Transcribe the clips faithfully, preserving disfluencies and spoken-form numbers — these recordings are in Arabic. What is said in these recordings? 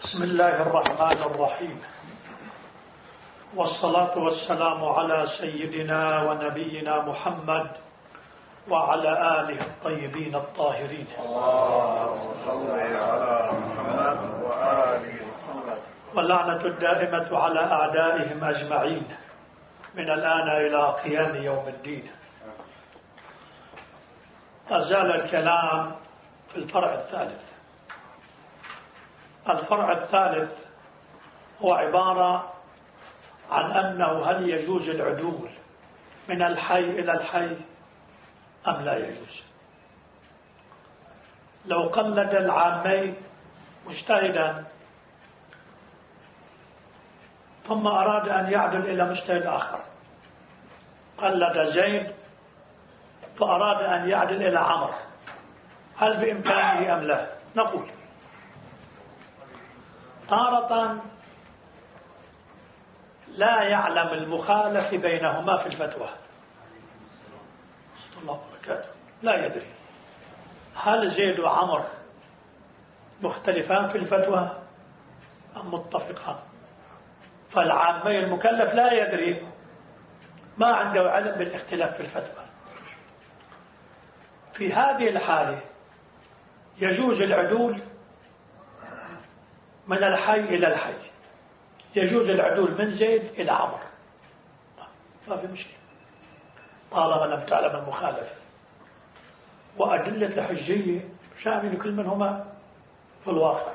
بسم الله الرحمن الرحيم، والصلاة والسلام على سيدنا ونبينا محمد وعلى آله الطيبين الطاهرين. اللهم صل على محمد وآله محمد. واللعنة الدائمة على أعدائهم أجمعين من الآن إلى قيام يوم الدين. أزال الكلام في الفرع الثالث. الفرع الثالث هو عبارة عن أنه هل يجوز العدول من الحي إلى الحي أم لا يجوز. لو قلد العامين مجتهدا ثم أراد أن يعدل إلى مجتهد آخر، قلد زيد فأراد أن يعدل إلى عمرو، هل بإمكانه أم لا؟ نقول تارة لا يعلم المخالف بينهما في الفتوى، صلى الله وبركاته، لا يدري هل زيد وعمر مختلفان في الفتوى أم متفقان. فالعامي المكلف لا يدري، ما عنده علم بالاختلاف في الفتوى. في هذه الحالة يجوز العدول من الحي إلى الحي، يجوز العدول من زيد إلى عمر، ما في مشكلة طالما لم تعلم المخالفة. وأدلة الحجية شامل كل منهما في الواقع،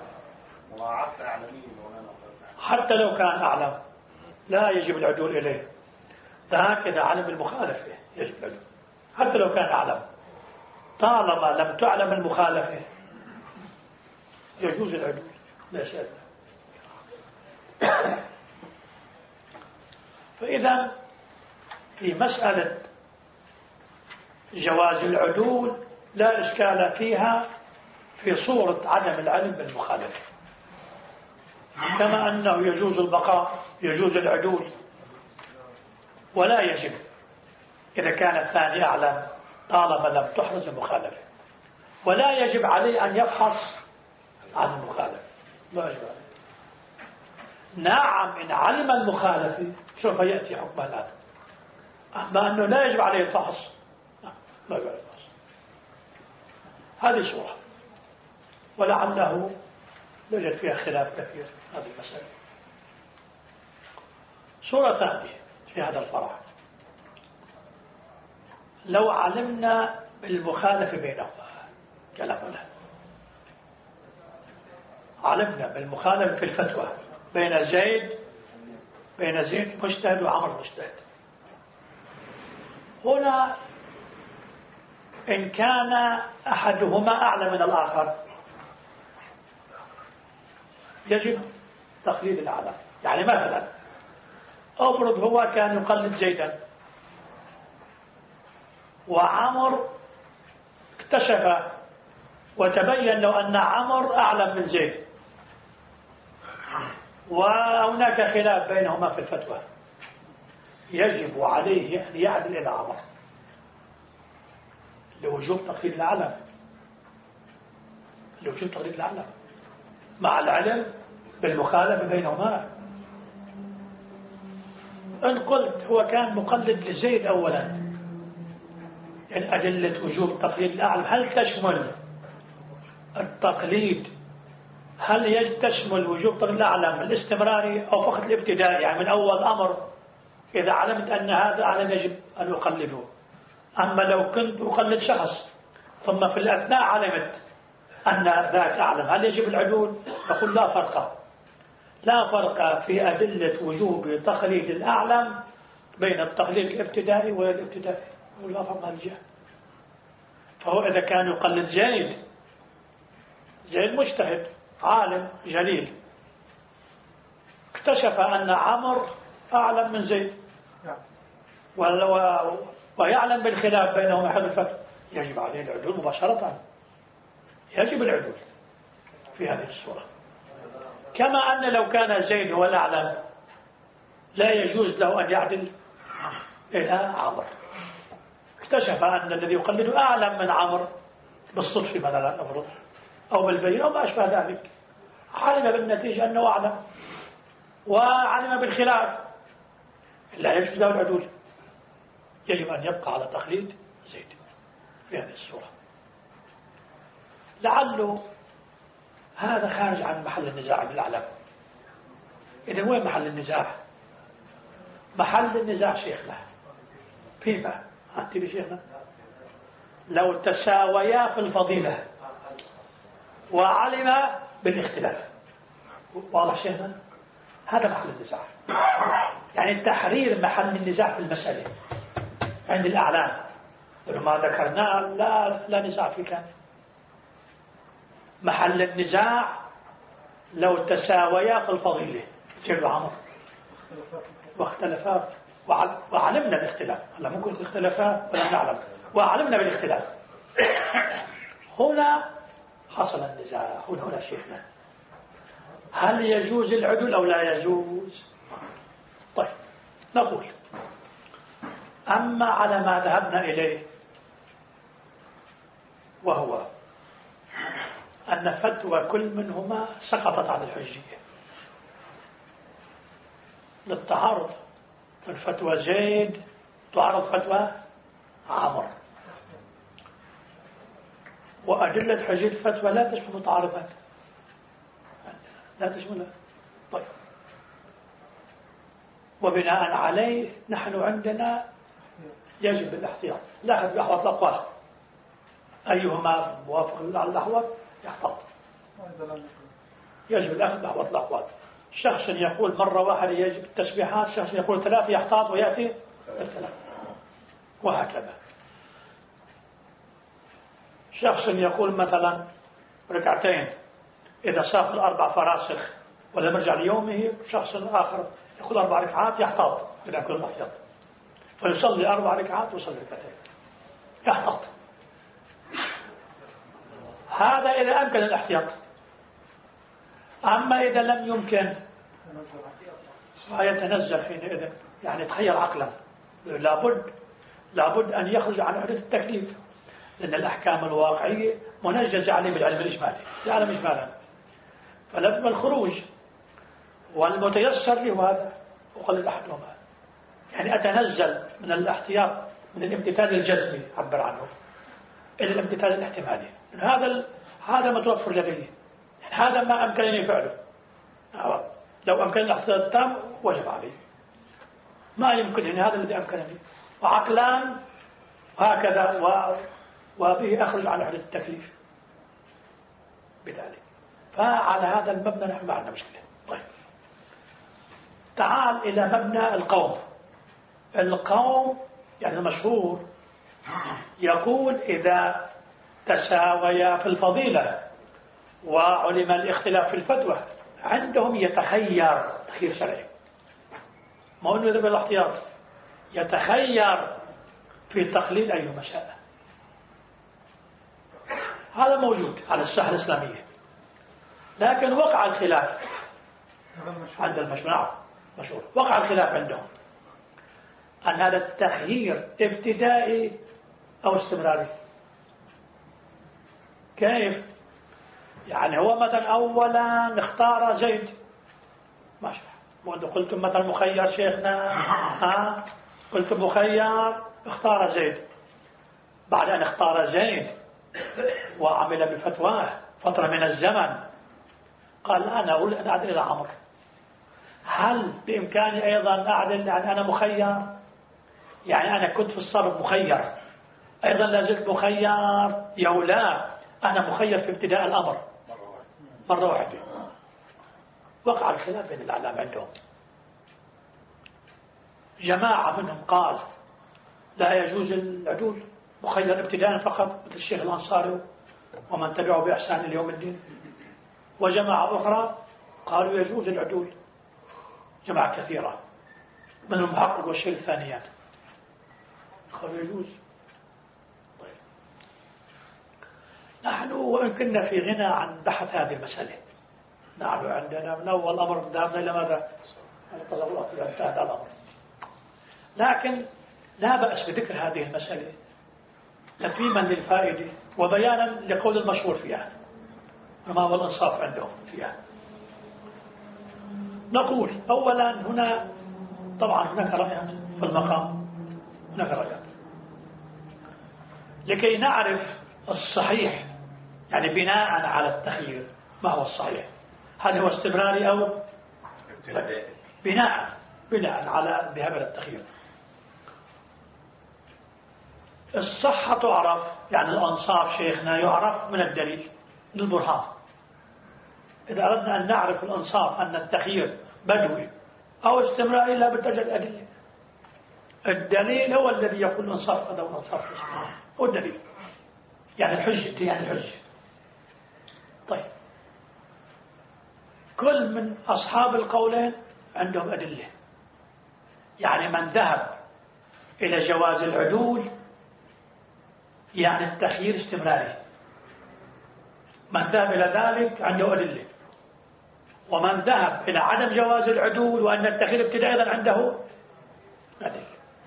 حتى لو كان أعلم لا يجب العدول إليه. هكذا علم المخالفة يجب العدول حتى لو كان أعلم، طالما لم تعلم المخالفة يجوز العدول لا شيء. فإذا في مسألة جواز العدول لا إشكال فيها في صورة عدم العلم بالمخالفة، كما أنه يجوز البقاء، يجوز العدول، ولا يجب إذا كان الثاني أعلم طالما لم تحرز المخالفة، ولا يجب عليه أن يفحص عن المخالفة، لا يجب عليه. نعم إن علم المخالفة سوف يأتي حكم الآن، أما أنه لا يجب عليه الفحص، لا يجب عليه الفحص. هذه صورة، ولعله يوجد فيها خلاف كثير هذه المسألة. صورة ثانية في هذا الفرع، لو علمنا بالمخالفة بينهما، كلامنا علمنا بالمخالفة في الفتوى بين زيد بين زيد مجتهد وعمر مجتهد، هنا إن كان أحدهما أعلى من الآخر يجب تقليد الأعلى. يعني مثلا أفرض هو كان يقلد زيدا وعمر اكتشف وتبين له أن عمر أعلم من زيد، وهناك خلاف بينهما في الفتوى، يجب عليه أن يعدل إلى عمر لوجوب تقليد الأعلم، لوجوب تقليد الأعلم مع العلم بالمخالفة بينهما. إن قلت هو كان مقلد لزيد أولا، يعني أدلة وجوب تقليد الأعلم هل تشمل التقليد، هل يجب تشمل وجوب تقليد الأعلم الاستمراري أو فقط الابتدائي، يعني من أول أمر إذا علمت أن هذا أعلم يجب أن أقلده. أما لو كنت أقلد شخص ثم في الأثناء علمت أن ذاك أعلم، هل يجب العدول؟ نقول لا فرق، لا فرق في أدلة وجوب تقليد الأعلم بين التقليد الابتدائي والابتدائي، لا فرق هذا الجهة. فهو إذا كان يقلد زيد، زيد مجتهد عالم جليل، اكتشف أن عمر أعلم من زيد ويعلم بالخلاف بينهم أحد الفتوى، يجب عليه العدول مباشرة، يجب العدول في هذه الصورة. كما أن لو كان زيد هو الأعلم لا يجوز له أن يعدل إلى عمر، اكتشف أن الذي يقلده أعلم من عمر بالصدفة مثلا أفرض، أو بالبين أو ما أشبه ذلك، علم بالنتيجة أنه أعلم وعلم بالخلاف، لا يجوز له العدول، يجب أن يبقى على تقليد زيد في هذه الصورة. لعله هذا خارج عن محل النزاع بالأعلام. إذن وين محل النزاع؟ محل النزاع شيخنا فيما أنت بشيخنا لو تساويا في الفضيلة وعلم بالاختلاف، واضح شيخنا؟ هذا محل النزاع، يعني التحرير محل النزاع في المسألة عند الأعلام، ما ذكرناه لا, لا نزاع فيه كان. محل النزاع لو تساويا في الفضيلة سيد عمر واختلفا وعلمنا بالاختلاف، هلا ممكن اختلفا ولا نعلم وعلمنا بالاختلاف، هنا حصل النزاع. هنا هنا شيخنا هل يجوز العدل أو لا يجوز؟ طيب نقول أما على ما ذهبنا إليه، وهو أن فتوى كل منهما سقطت عن الحجية للتعارض، فالفتوى زيد تعارض فتوى عمر، وأدلة حجية الفتوى لا تشمل متعارضات، لا تشملها. طيب وبناء عليه نحن عندنا يجب الاحتياط، لاحظ بأحوط الأقوال أيهما موافق على الأحوط يحتاط، يجب الأخذ بأحوط الأقوال. شخص يقول مرة واحدة يجب التسبيحات، شخص يقول ثلاثة يحتاط ويأتي الثلاثة، وهكذا. شخص يقول مثلا ركعتين إذا سافر أربع فراسخ ولم يرجع ليومه، شخص آخر يقول أربع ركعات يحتاط إذا كل الاحتياط، فيصلي أربع ركعات ويصلي ركعتين يحتاط. هذا إذا أمكن الاحتياط. أما إذا لم يمكن فيتنزل حينئذ، يعني تخير عقلا، لابد لابد أن يخرج عن حدود التكليف، لأن الأحكام الواقعية منجزة عليه بالعلم الإجمالي، يعلم إجمالا، فلازم الخروج، والمتيسر له هذا وقلل أحدهما، يعني أتنزل من الاحتياط من الامتثال الجزمي عبر عنه إلى الامتثال الاحتمالي. هذا هذا متوفر لديه، يعني هذا ما أمكنني فعله، لو أمكن الاحتياط التام وجب عليه، ما يمكنني هذا الذي أمكنني، وعقلان هكذا و... وبه أخرج عن حدود التكليف بذلك. فعلى هذا المبنى نحن ما عندنا مشكلة. طيب تعال إلى مبنى القوم. القوم يعني المشهور يقول إذا تساويا في الفضيلة وعلم الاختلاف في الفتوى، عندهم يتخير تخيير شرعي، ما أنه يذهب الاحتياط، يتخير في تقليد أيهما شاء. هذا موجود على الساحة الإسلامية، لكن وقع الخلاف عند المشروع، مشهور وقع الخلاف عندهم أن هذا التخيير ابتدائي أو استمراري. كيف؟ يعني هو مثلا أولا اختار زيد، ما شاء الله، قلتم مثلا مخير شيخنا، ها قلتم مخير اختار زيد، بعد أن اختار زيد وعمل بفتواه فترة من الزمن قال أنا أقول أن أعدل إلى عمر، هل بإمكاني أيضا أعدل يعني أنا مخير؟ يعني أنا كنت في السابق مخير أيضا لازلت مخير يا لا، أنا مخير في ابتداء الأمر مرة واحدة. وقع الخلاف بين الأعلام عندهم، جماعة منهم قال لا يجوز العدول، مخير ابتداء فقط مثل الشيخ الأنصاري ومن تبعه بإحسان اليوم الدين، وجماعة أخرى قالوا يجوز العدول، جماعة كثيرة من المحقق والشيخ الثانيان قالوا يجوز. طيب نحن وإن كنا في غنى عن بحث هذه المسألة، نحن عندنا من أول أمر ذهبنا إلى ماذا؟ انتهت الأمر، لكن لا بأس بذكر هذه المسألة تفهيما للفائدة وبيانا لقول المشهور فيها وما هو الإنصاف عندهم فيها. نقول أولا هنا طبعا هناك رأيات في المقام، هناك رأيات لكي نعرف الصحيح، يعني بناء على التخيير ما هو الصحيح، هل هو استمراري أو بناء بناء على ذهاب إلى التخيير. الصحة تعرف، يعني الأنصاف شيخنا يعرف من الدليل، من البرهان. إذا أردنا أن نعرف الأنصاف أن التخيير بدوي أو استمراري لا بد أن أدلة. الدليل هو الذي يقول الأنصاف هذا والأنصاف هو الدليل، يعني الحجة، يعني الحجة. طيب كل من أصحاب القولين عندهم أدلة، يعني من ذهب إلى جواز العدول يعني التخيير استمراري، من ذهب إلى ذلك عنده أدلة، ومن ذهب إلى عدم جواز العدول وأن التخيير ابتدائي أيضا عنده أدلة.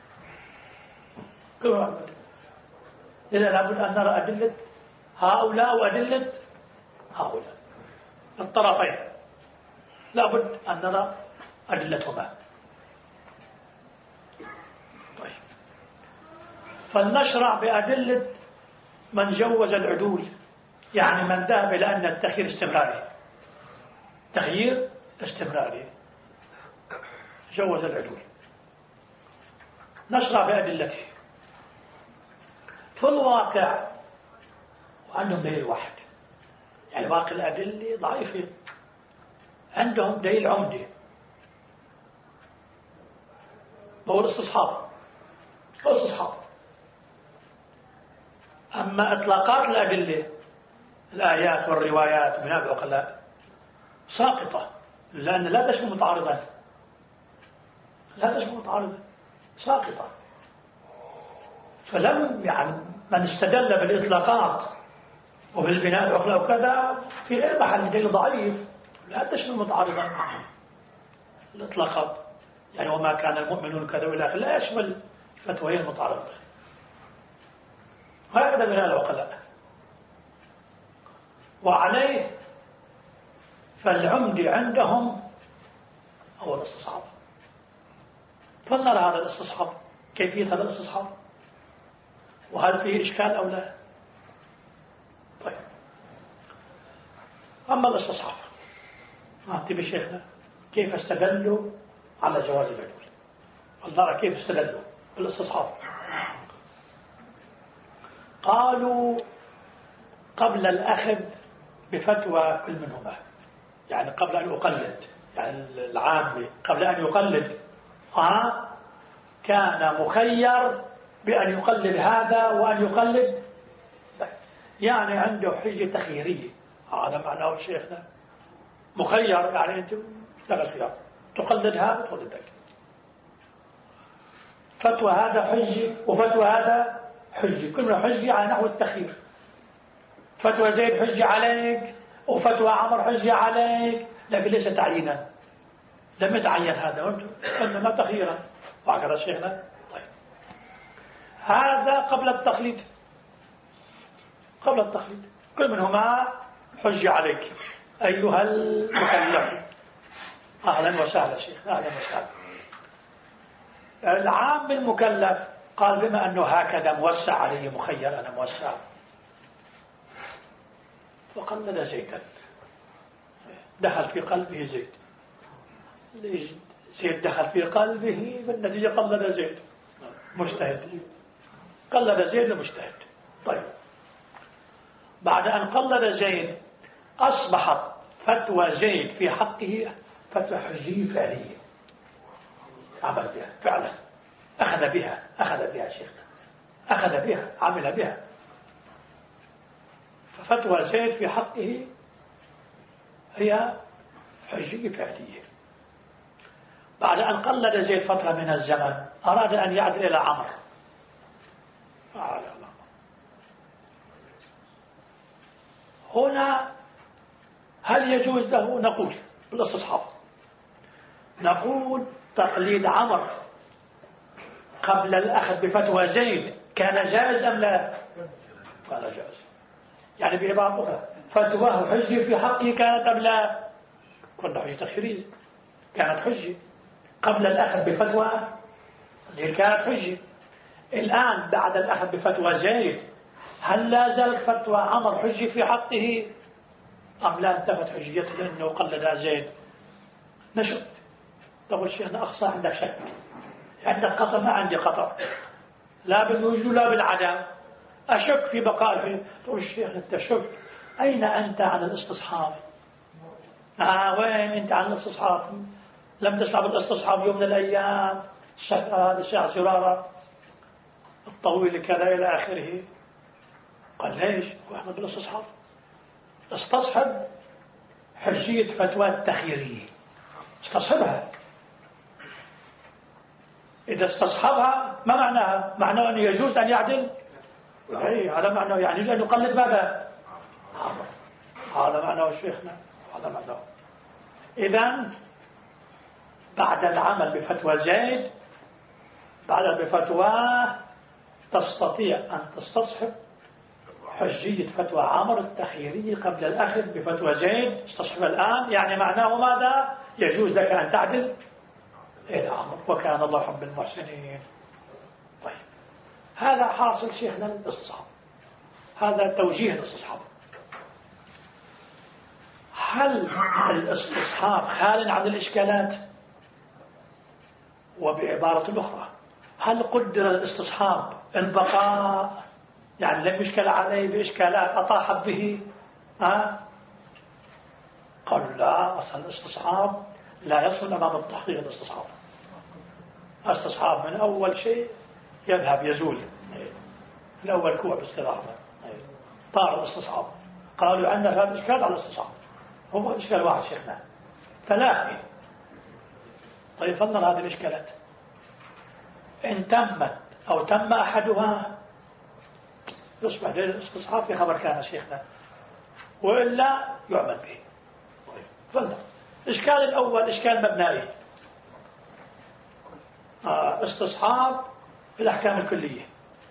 كل واحد إذا لابد أن نرى أدلة هؤلاء وأدلة هؤلاء، الطرفين لابد أن نرى أدلتهما. طيب فلنشرع بأدلة من جوز العدول، يعني من ذهب إلى أن التخيير استمراري، تخيير استمراري جوز العدول، نشرع بأدلته. في الواقع وعندهم دليل واحد، يعني باقي الأدلة ضعيفة، عندهم دليل عمدي هو الاستصحاب، هو الاستصحاب. أما إطلاقات الأدلة الآيات والروايات من العقلاء ساقطة، لأن لا تشمل متعارضا، لا تشمل متعارضا، ساقطة. فلم يعني من استدل بالإطلاقات وبالبناء العقلاء وكذا في غير محل دليل ضعيف، لا تشمل متعارضا الإطلاقات، يعني وما كان المؤمنون كذا والى آخره لا يشمل فتوى المتعارضة، هكذا بناء العقلاء. وعليه فالعمد عندهم هو الاستصحاب. فلنرى هذا الاستصحاب، كيفية هذا الاستصحاب، وهل فيه إشكال أو لا. طيب أما الاستصحاب نعطي بشيخنا كيف استدلوا على جواز العدول، نرى كيف استدلوا بالاستصحاب. قالوا قبل الأخذ بفتوى كل منهما، يعني قبل أن يقلد، يعني العام قبل أن يقلد آه كان مخير بأن يقلد هذا وأن يقلد، يعني عنده حجة تخييرية، هذا معناه شيخنا مخير، يعني أنت اشتغل خيار، تقلد هذا تقلد ذاك، فتوى هذا حجة وفتوى هذا حجة، كلنا حجة على نحو التخيير. فتوى زيد حجة عليك وفتوى عمر حجة عليك، لكن ليس تعيينا، لم يتعين هذا، إنما تخييرا، وهكذا شيخنا. طيب هذا قبل التقليد، قبل التقليد كل منهما حجة عليك أيها المكلف. أهلا وسهلا شيخ، أهلا وسهلا. العام المكلف قال بما أنه هكذا موسع علي مخير، أنا موسع، فقلد زيدا، دخل في قلبه زيد، زيد دخل في قلبه، بالنتيجة قلد زيد مجتهد، قلد زيد مجتهد. طيب بعد أن قلد زيد أصبحت فتوى زيد في حقه فتوى حجية فعلية، عمل بها فعلا، أخذ بها، أخذ بها شيخنا، أخذ بها، عمل بها، ففتوى زيد في حقه هي حجية فعلية. بعد أن قلد زيد فترة من الزمن أراد أن يعدل إلى عمرو، هنا هل يجوز له؟ نقول بالاستصحاب، نقول تقليد عمرو قبل الأخذ بفتوى زيد كان جائز أم لا؟ قال جائز، يعني بعبارة فتواه حجة في حقه كانت أم لا؟ كنا حجة تخييرية، كانت حجة قبل الأخذ بفتوى زيد، كانت حجة. الآن بعد الأخذ بفتوى زيد هل لا زالت فتوى عمر حجة في حقه أم لا انتفت حجيته لأنه قلد زيد؟ نشط. تقول شيخنا أقصى عندك شك، عندك قطع، ما عندي قطع، لا بالوجود لا بالعدم، أشك في بقاء الحجة. تقول الشيخ أنت شك، أين أنت عن الاستصحاب؟ آه وين أنت عن الاستصحاب؟ لم تسمع بالاستصحاب يوم من الأيام؟ هذا الشيخ زرارة الطويل كذا إلى آخره. قال ليش؟ وإحنا بالاستصحاب استصحب حجية فتوى التخييرية، استصحبها. إذا استصحبها ما معناها؟ معناه أنه يجوز أن يعدل؟ أي هذا معناه، يعني يجوز أن يقلد ماذا؟ هذا معناه شيخنا، هذا معناه. إذن بعد العمل بفتوى زيد، بعد بفتواه تستطيع أن تستصحب حجية فتوى عمر التخييرية قبل الأخذ بفتوى زيد. استصحب الآن، يعني معناه ماذا؟ يجوز لك أن تعدل إلى عمر، وكان الله يحب المحسنين. طيب هذا حاصل شيخنا الاستصحاب، هذا توجيه الاستصحاب. هل الاستصحاب خال عن الإشكالات؟ وبعبارة أخرى، هل قدر الاستصحاب البقاء، يعني لم يشكل عليه بإشكالات أطاحت به؟ ها؟ قالوا لا، أصل الاستصحاب لا يصل أمام التحقيق. الاستصحاب الاستصحاب من أول شيء يذهب يزول، من أول كوع باستراحة طاع الاستصحاب. قالوا عندنا هذا إشكال على الاستصحاب، هو إشكال واحد شيخنا ثلاثة. طيب فنظر هذه الإشكالات، إن تمت أو تم أحدها يصبح الاستصحاب في خبر كان شيخنا، وإلا يعمل به. طيب فنظر الإشكال الأول إشكال مبنائي، آه استصحاب في الأحكام الكلية،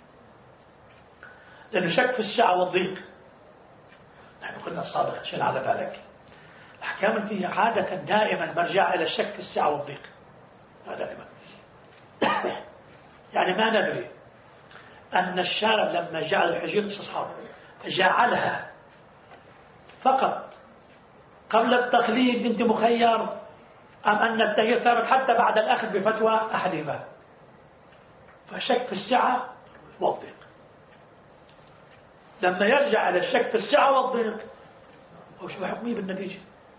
لأنه شك في السعة والضيق. نحن قلنا الصادق شيء على بالك، الأحكام الكلية عادة دائما مرجع إلى الشك في السعة والضيق، دائما. يعني ما ندري أن الشارع لما جعل الحجية الاستصحاب جعلها فقط قبل التقليد أنت مخير، أم أن التغيير ثابت حتى بعد الأخذ بفتوى أحدهما؟ فشك في السعة والضيق. لما يرجع إلى الشك في السعة والضيق هو شبه حكمي بالنتيجة.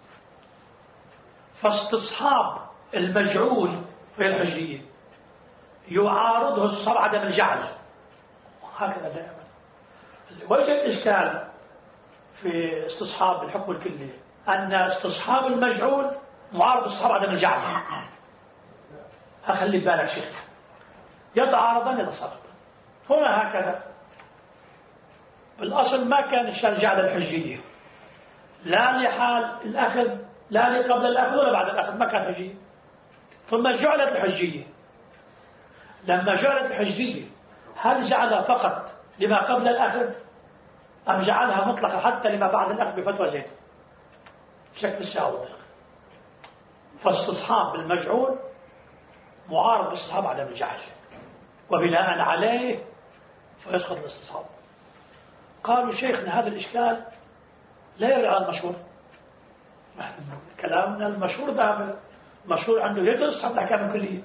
فاستصحاب المجعول في الحجية يعارضه استصحاب عدم الجعل، هكذا دائما. وجه الإشكال في استصحاب الحكم الكلي أن استصحاب المجعول معارض استصحاب عدم الجعل. أخلي بالك شيخ، يتعارضان يتصادقان. هنا هكذا بالأصل ما كان الشرع جعل الحجية لا لحال الأخذ، لا لقبل الأخذ ولا بعد الأخذ، ما كان حجية. ثم جعلت الحجية. لما جعلت الحجية هل جعلها فقط لما قبل الأخذ أم جعلها مطلقة حتى لما بعد الأخذ بفتوى زيد؟ شك في السعة والضيق. فاستصحاب المجعول معارض باستصحاب عدم الجعل، وبناء عليه فيسقط الاستصحاب. قالوا شيخنا هذا الإشكال لا يرجع على المشهور. كلامنا المشهور دائما مشهور عنه يدرس حتى الأحكام الكلية.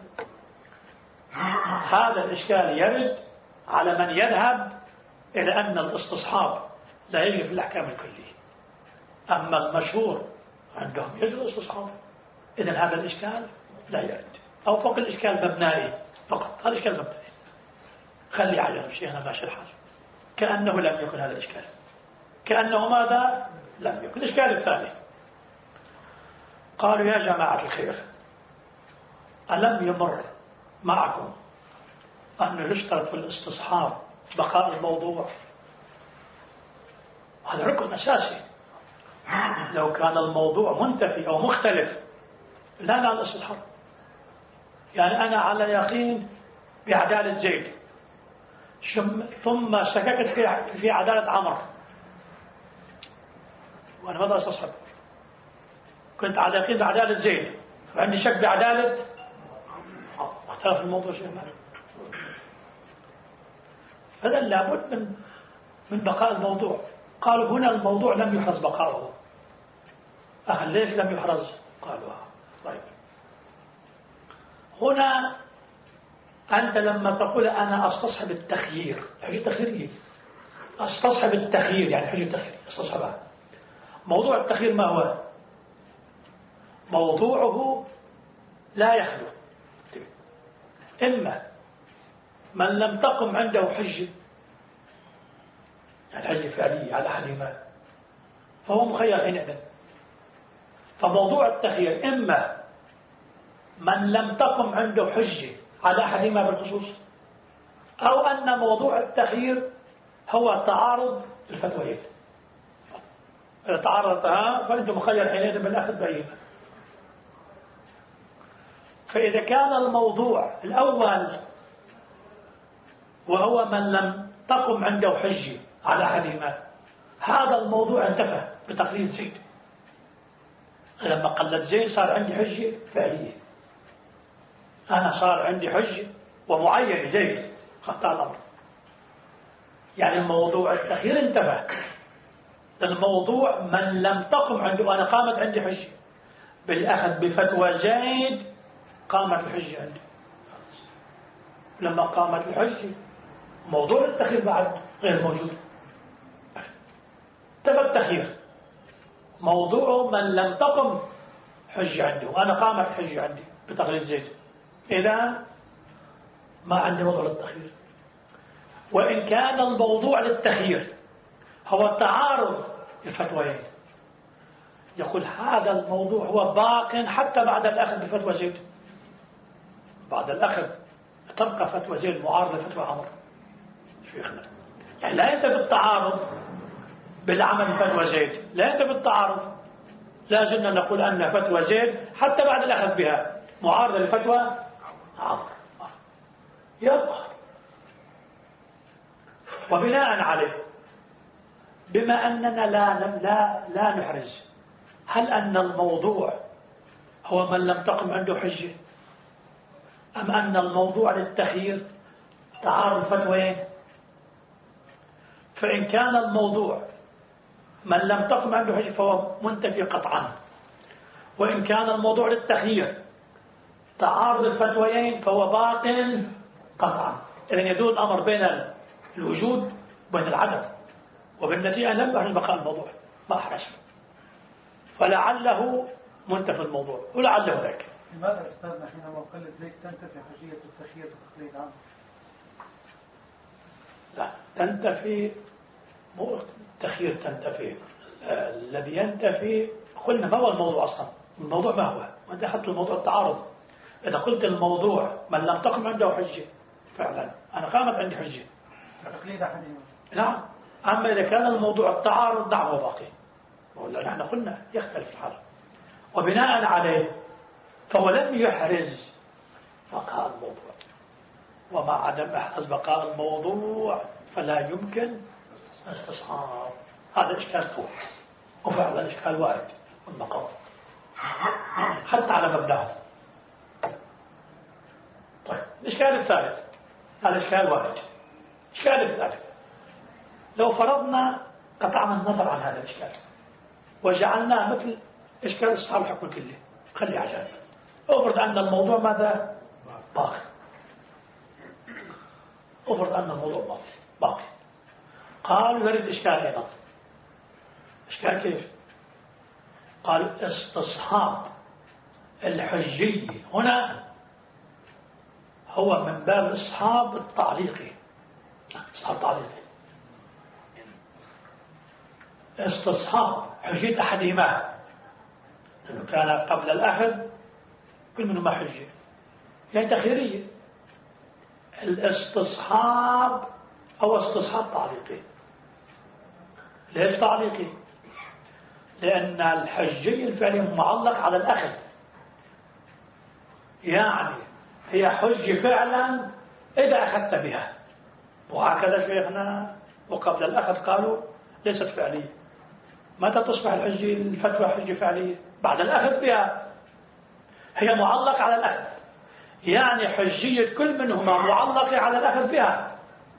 هذا الإشكال يرد على من يذهب إلى أن الاستصحاب لا يجري في الأحكام الكلية، أما المشهور عندهم يجري الاستصحاب. إذن هذا الإشكال لا يرد، أو فوق الإشكال مبنائي فقط. هذا الإشكال مبنائي، خلي عليهم شيخنا ماشي الحال، كأنه لم يكن هذا الإشكال، كأنه ماذا لم يكن. الإشكال الثاني، قالوا يا جماعة الخير، ألم يمر معكم أنه يشترط في الاستصحاب بقاء الموضوع؟ هذا ركن أساسي. لو كان الموضوع منتفي أو مختلف لا لا الاستصحاب. يعني أنا على يقين بعدالة زيد ثم شككت في في عدالة عمر، وأنا ماذا استصحب؟ كنت على يقين بعدالة زيد عندي شك بعدالة اختلف الموضوع شيء مالك. فإذا لابد من من بقاء الموضوع. قالوا هنا الموضوع لم يحرز بقاؤه. أخي ليش لم يحرز؟ قالوا طيب هنا أنت لما تقول أنا أستصحب التخيير، حجة تخيير، أستصحب التخيير يعني حجة تخيير أستصحبها. موضوع التخيير ما هو؟ موضوعه لا يخلو إما من لم تقم عنده حجة، يعني حجة فعلية على أحدهما، فهو مخير حينئذ. فموضوع التخيير إما من لم تقم عنده حجة على أحدهما بالخصوص، أو أن موضوع التخيير هو تعارض الفتويين. إذا تعارضتها فأنت مخير حينئذ بالأخذ بأيهما. فإذا كان الموضوع الأول وهو من لم تقم عنده حجة على أحدهما، هذا الموضوع انتفى بتقليد زيد. لما قلد زيد صار عندي حجة فعلية، أنا صار عندي حجة ومعين زيد خطأ الأمر. يعني الموضوع التخيير انتفى. الموضوع من لم تقم عنده، أنا قامت عندي حجة بالأخذ بفتوى زيد، قامت الحجة عندي. لما قامت الحجة موضوع التخيير بعد غير موجود، تبقى التخيير موضوعه من لم تقم حجة عندي وأنا قامت حجة عندي بتقليد زيد، إذا ما عندي موضوع للتخيير. وإن كان الموضوع للتخيير هو تعارض الفتويين، يقول هذا الموضوع هو باق حتى بعد الأخذ بفتوى زيد. بعد الأخذ تبقى فتوى زيد معارضة لفتوى عمر شيخنا. يعني لا ينتبه التعارض بالعمل بفتوى زيد، لا ينتبه التعارض. لا زلنا نقول أن فتوى زيد حتى بعد الأخذ بها معارضة لفتوى عمر يبقى. وبناء عليه بما أننا لا لا لا نحرز هل أن الموضوع هو من لم تقم عنده حجة، أم أن الموضوع للتخيير تعارض فتوين؟ فإن كان الموضوع من لم تقم عنده حجة فهو منتفي قطعا، وإن كان الموضوع للتخيير تعارض الفتويين فهو باق قطعا. إذن يدور الأمر بين الوجود وبين العدم، وبالنتيجة لم يحرز بقاء الموضوع، ما أحرز، فلعله منتفي الموضوع ولعله ذاك. لماذا أستاذنا حينما قلت زيك تنتفي حجية التخيير وتقليد عنه؟ لا تنتفي مو التخيير تنتفي. الذي ينتفي قلنا ما هو الموضوع أصلا؟ الموضوع ما هو؟ وأنت أخذت الموضوع التعارض. إذا قلت الموضوع من لم تقم عنده حجة فعلا أنا قامت عندي حجة تقليد أحدهما. نعم. أما إذا كان الموضوع التعارض نعم هو باقي، ولا نحن قلنا يختلف الحال. وبناء عليه فهو لم يحرز بقاء الموضوع، ومع عدم إحراز بقاء الموضوع فلا يمكن استصحاب. هذا إشكال قوي، وفعلا إشكال وارد والمقام حتى على مبدأه. طيب الإشكال الثالث، هذا إشكال وارد. الإشكال الثالث لو فرضنا قطعنا النظر عن هذا الإشكال وجعلناه مثل إشكال أصحاب الحكم كله، خلي عجائب. أفرض أن الموضوع ماذا؟ باقي. أفرض أن الموضوع باقي باقي قال يريد إشكال أيضا. إشكال كيف؟ قال استصحاب الحجية هنا هو من باب استصحاب التعليقي. استصحاب التعليقي استصحاب حجية أحدهما، لأنه كان قبل الأخذ كل منهما حجة، يعني تخيرية. الاستصحاب هو استصحاب تعليقي. ليش تعليقي؟ لأن الحجية الفعلية معلق على الأخذ، يعني هي حجة فعلا إذا أخذت بها. وهكذا شيخنا وقبل الأخذ قالوا ليست فعلية. متى تصبح الحجة الفتوى حجة فعلية؟ بعد الأخذ بها. هي معلقة على الأخذ، يعني حجية كل منهما معلقة على الأخذ بها.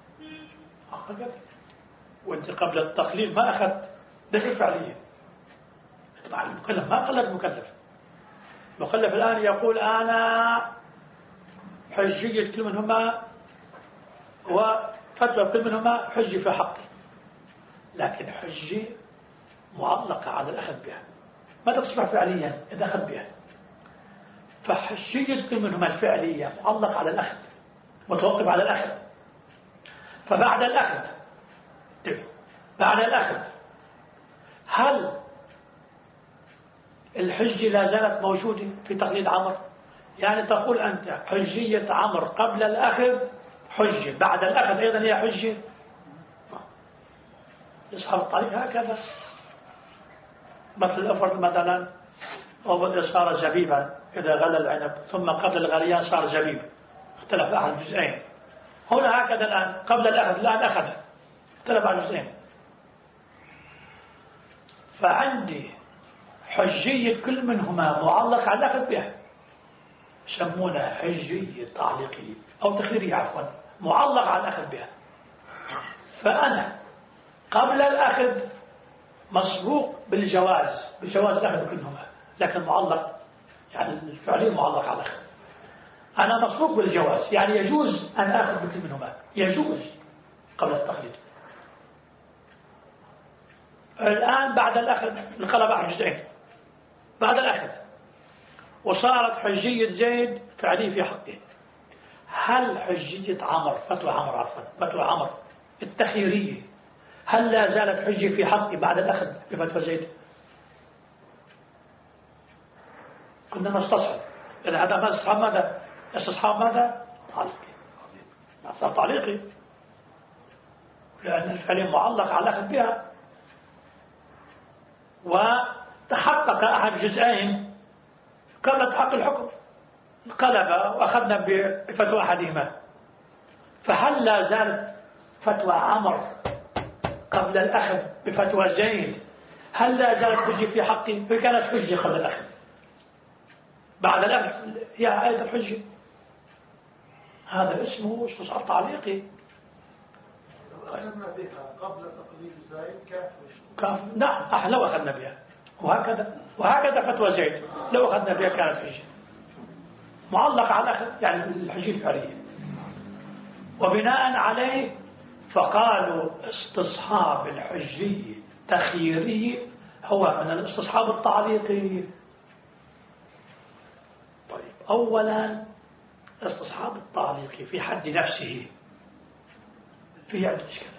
وانت قبل التقليد ما أخذت دليل فعلية، مع المكلف ما قلد المكلف. المكلف الآن يقول أنا حجية كل منهما وفتوى كل منهما حجي في حقي، لكن حجي معلقة على الأخذ بها، ما تصبح فعليا إذا أخذ بها. فحجية كل منهما الفعلية معلقة على الأخذ، متوقف على الأخذ. فبعد الأخذ بعد الأخذ هل الحجة لا زالت موجودة في تقليد عمر؟ يعني تقول أنت حجية عمر قبل الأخذ حجة، بعد الأخذ أيضا هي حجة. أصحاب الطريق هكذا، مثل الأفرد مثلا أول صار زبيبا إذا غلى العنب، ثم قبل الغليان صار زبيب، اختلف أحد جزئين. هنا هكذا الآن قبل الأخذ الآن أخذ، اختلف أحد جزئين. فعندي حجية كل منهما معلق على الأخذ بها، يسمونها حجية تعليقية أو تخيرية عفوا، معلق على الأخذ بها. فأنا قبل الأخذ مسبوق بالجواز، بجواز الأخذ كلهما، لكن معلق يعني الفعلية معلق على الأخذ. أنا مسبوق بالجواز، يعني يجوز أن أخذ بكل منهما، يجوز قبل التقليد. الآن بعد الأخذ انقلب عن جزئين، بعد الأخذ وصارت حجية زيد فعلية في حقه. هل حجية عمر فتوى عمر عفوا فتوى عمر التخييرية هل لا زالت حجة في حقي بعد الأخذ بفتوى زيد؟ كنا نستصحب. إذا هذا ما استصحاب ماذا؟ استصحاب ماذا؟ تعليقي. صار تعليقي لأن الفعلية معلق على الأخذ بها. وتحقق أحد جزئين قبل تحقق الحكم، انقلب وأخذنا بفتوى أحدهما. فهل لا زالت فتوى عمر قبل الأخذ بفتوى زيد هل لا زالت حجة في حقي؟ فكانت حجة قبل الأخذ، بعد الأخذ هي آية الحجة. هذا اسمه استصحاب تعليقي. أخذنا بها قبل تقليد زيد كاف. نعم لو أخذنا بها، وهكذا وهكذا فتوى زيد لو أخذنا بها كانت حجة معلقة على الأخذ، يعني الحجة الفعلية. وبناء عليه فقالوا استصحاب الحجية تخييري هو من الاستصحاب التعليقي. طيب، أولا استصحاب التعليقي في حد نفسه فيه عدة إشكالات،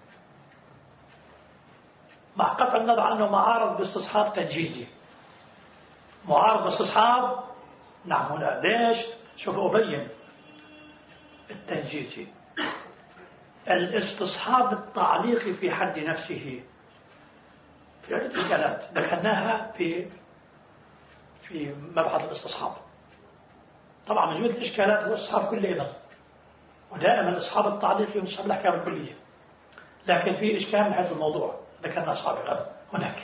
مع قطع النظر أنه معارض باستصحاب تنجيزي. معارض باستصحاب نعم. هنا ليش؟ شوف أبين التنجيزي. الاستصحاب التعليقي في حد نفسه في عدة إشكالات ذكرناها في في مبحث الاستصحاب. طبعا من جملة الإشكالات هو الاستصحاب كله أيضا، ودائما الاستصحاب التعليقي يسمى الأحكام الكلية، لكن في إشكال من حيث الموضوع ذكرنا سابقا هناك.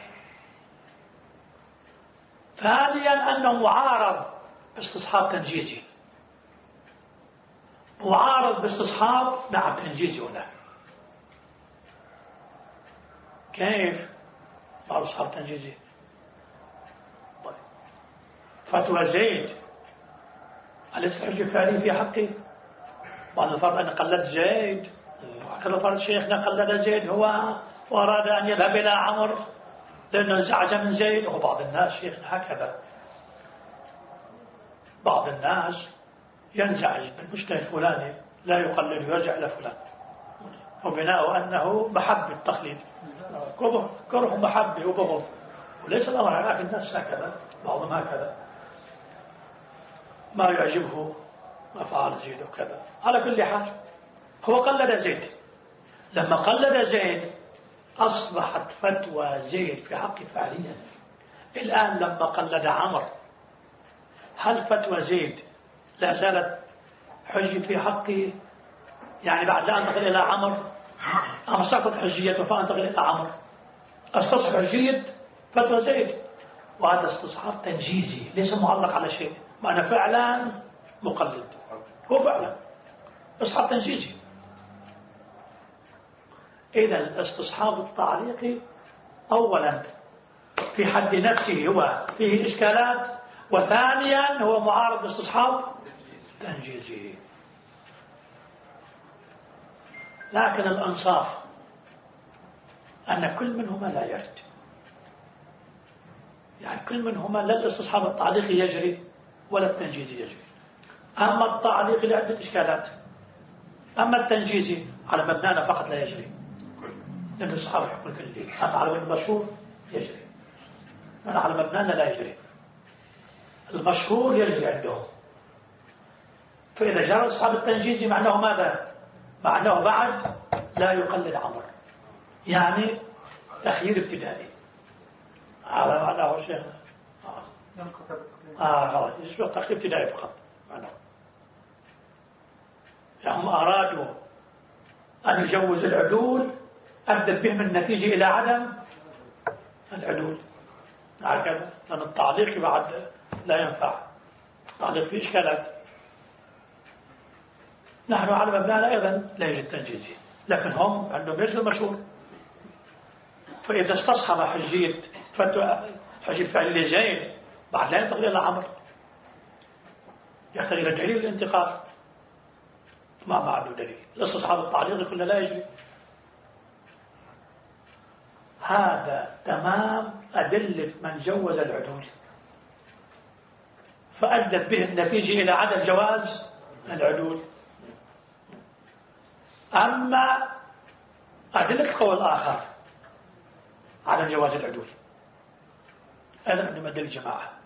ثانيا أنه معارض باستصحاب تنجيزي، معارض باستصحاب نعم تنجيزي. هنا كيف معارض باستصحاب تنجيزي؟ طيب، فتوى زيد أليس حجة فعلية في حقه؟ بعد الفرض أن قلد زيد، وكذا فرض شيخنا قلد زيد هو وأراد أن يذهب إلى عمر لأنه انزعج من زيد. وبعض الناس شيخنا هكذا، بعض الناس ينزعج من مجتهد فلاني لا يقلد ويرجع إلى فلان، وبناء أنه محب التقليد، كره محبه وبغض، وليس الأمر على في الناس هكذا، بعضهم هكذا ما يعجبه ما فعل زيد وكذا. على كل حال هو قلد زيد، لما قلد زيد أصبحت فتوى زيد في حقه فعليا. الآن لما قلد عمر هل فتوى زيد لا زالت حجة في حقه؟ يعني بعد لا أنتقل إلى عمر أما سقط حجيته فأنتقل إلى عمر استصحب حجية فتوى زيد، وهذا استصحاب تنجيزي ليس معلق على شيء، ما أنا فعلا مقلد، هو فعلا استصحاب تنجيزي. إذا الاستصحاب التعليقي أولا في حد نفسه هو فيه إشكالات، وثانيا هو معارض استصحاب تنجيزي. لكن الأنصاف أن كل منهما لا يرد، يعني كل منهما لا الاستصحاب التعليقي يجري ولا التنجيزي يجري. أما التعليقي لعدة إشكالات، أما التنجيزي على مبنانا فقط لا يجري، لأن الصحابة يحكون كله. أما على مبنى المشهور يجري، أنا على مبنانا لا يجري. المشهور يجري عندهم. فإذا جرى الصحاب التنجيزي معناه ماذا؟ معناه بعد لا يقلد عمر، يعني تخيير ابتدائي على معناه شيخ. آه خلاص يشبه تخيير ابتدائي فقط معناه. يعني هم أرادوا أن يجوز العدول أدت بهم النتيجة إلى عدم العدول، هكذا. لأن التعليق بعد لا ينفع، التعليق فيه إشكالات. نحن على مبنانا أيضا لا يوجد تنجيزي، لكن هم عندهم يجري المشهور. فإذا استصحب حجية حجية فعل زيد بعد لا ينتقل إلى عمر، يحتاج إلى دليل الانتقال، ما ما عنده دليل. الاستصحاب التعليقي كله لا يجري. هذا تمام أدلة من جوز العدول، فأدت به النتيجة إلى عدم جواز العدول. أما أدلة القول الآخر عدم جواز العدول، هذا عندما أدلة الجماعة